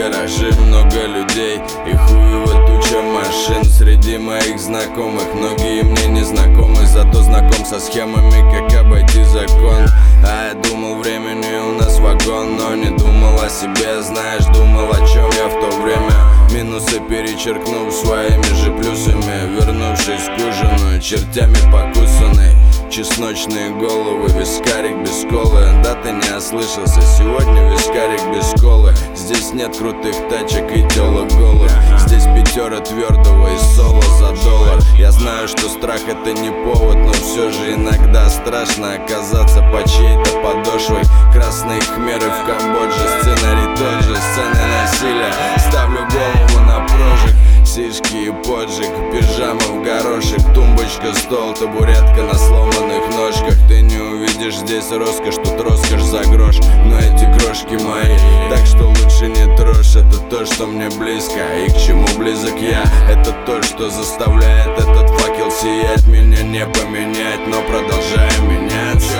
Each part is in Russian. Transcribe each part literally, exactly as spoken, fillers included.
гаражи много людей и хуево туча машин. Среди моих знакомых многие мне не знакомы, зато знаком со схемами, как обойти закон. А я думал, времени у нас вагон, но не думал о себе, знаешь, думал, о чем я в то время. Минусы перечеркнув своими же плюсами, вернувшись к ужину, чертями покусанной. Чесночные головы, вискарик без колы. Да, ты не ослышался, сегодня вискарик без колы. Здесь нет крутых тачек и телок голых. Здесь пятера твердого и соло за доллар. Я знаю, что страх это не повод, но все же иногда страшно оказаться под чьей-то подошвой. Красные хмеры в Камбодже, сценарий тот же, сцены насилия. Ставлю голову на прожиг, сишки и поджиг, пижама в горошек, тумбочка, стол, табуретка на сломанных ножках. Ты не увидишь здесь роскошь, тут роскошь за грош, но эти крошки мои, так что лучше не трожь. Это то, что мне близко, и к чему близок я. Это то, что заставляет этот факел сиять. Меня не поменять, но продолжаем меняться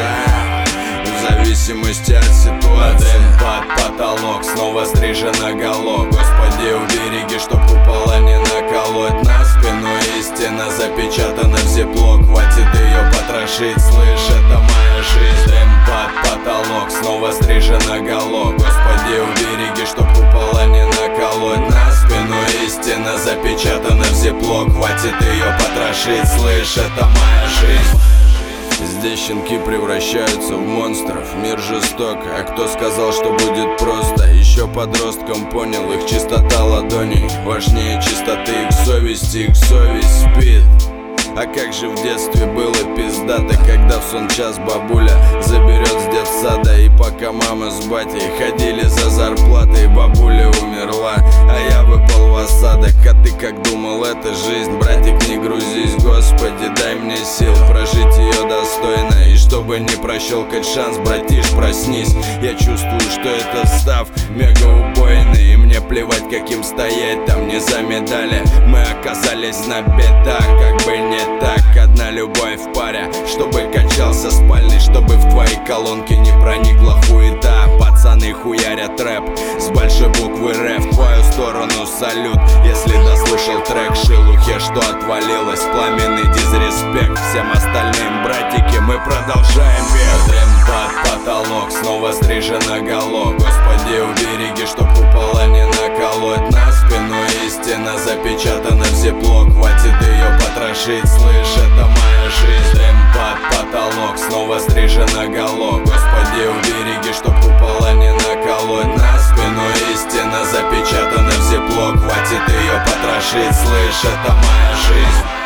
в зависимости от ситуации. Под потолок, снова стрижен наголо. Господи, убереги, чтоб купола не наколоть на спину. Истина запечатана в зиплок, хватит ее потрошить, слышь, это моя жизнь. Дым под потолок, снова стрижен наголо. Господи, убереги, чтоб купола не наколоть на спину. Истина запечатана в зиплок, хватит ее потрошить, слышь, это моя жизнь. Здесь щенки превращаются в монстров, мир жесток, а кто сказал, что будет просто? Еще подростком понял, их чистота ладоней важнее чистоты их совести, их совесть спит. А как же в детстве было пиздато, когда в сон час бабуля заберет с детсада. И пока мама с батей ходили за зарплатой, бабуля умерла, а я выпал в осадок. А ты как думал, это жизнь? Братик, не грузись, Господи, дай мне сил прожить ее достойно. И чтобы не прощелкать шанс, братиш, проснись. Я чувствую, что это став мега убойный, и мне плевать, каким стоять там не за медали. Мы оказались на бедах, как бы не так. Одна любовь в паре, чтобы качался спальный, чтобы в твои колонки не проникла хуета. Пацаны хуярят рэп с большой буквы Р. В твою сторону салют, если дослушал трек. Шелухе, что отвалилось, пламенный дизреспект всем остальным, братики, мы продолжаем бег. Дым под потолок, снова стрижен наголо. Господи, убереги, чтоб купола не наколоть на спину. Истина запечатана в зиплок, хватит ее потрошить, слышь, это моя жизнь. Дым под потолок, снова стрижен наголо. Господи, убереги, чтоб купола не наколоть на спину. Истина запечатана в зиплок, хватит ее потрошить, слышь, это моя жизнь.